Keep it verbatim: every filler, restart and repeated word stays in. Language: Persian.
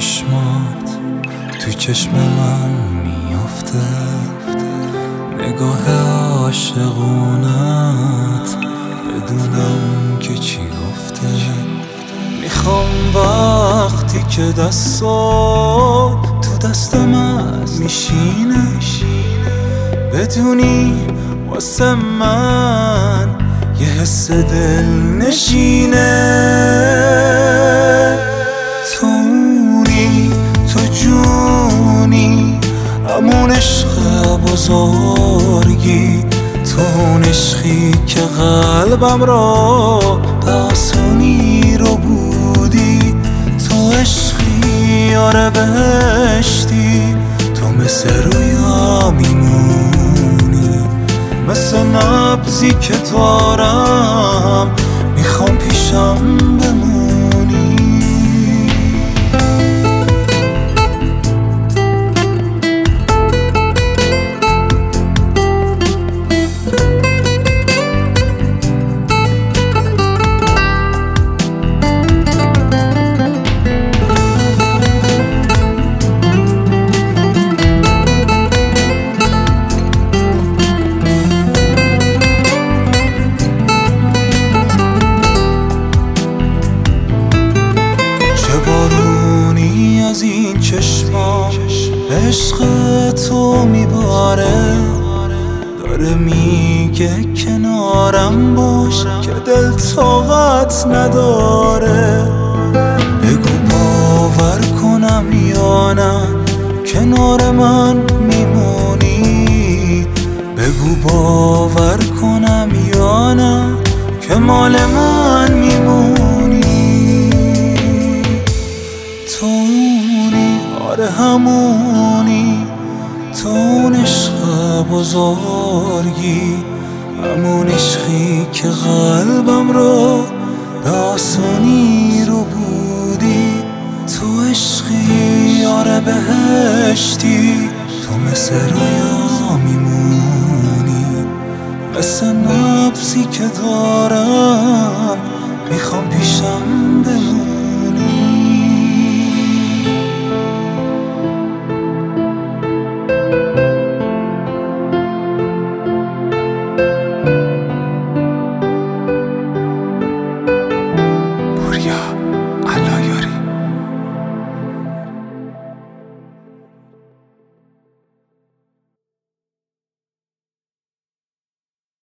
چشمات تو چشم من میافته، نگاه عاشقونت بدونم که چی گفته. میخوام وقتی که دستات تو دست من میشینه، بدونی واسه من یه حس دل نشینه. تونی تو جونی همون عشق بزرگی، تو اون عشقی که قلبم را به آسونی رو بودی. تو عشقی آره بهشتی، تو مثل رویا میمونی، مثل نبضی که دارم میخوام پیشم بمونی. از این چشمام عشق تو میباره، داره میگه کنارم باش که دل طاقت نداره. بگو باور کنم یا نه کنار من میمونی، بگو باور کنم یا نه که مال من میمونی. تونی آره همونی، تو اون عشق بزرگی، همون عشقی که قلبم رو به آسانی رو بودی. تو عشقی آره بهشتی، تو مثل رویا میمونی، مثل نبضی که دارم میخوام پیشم بمونی.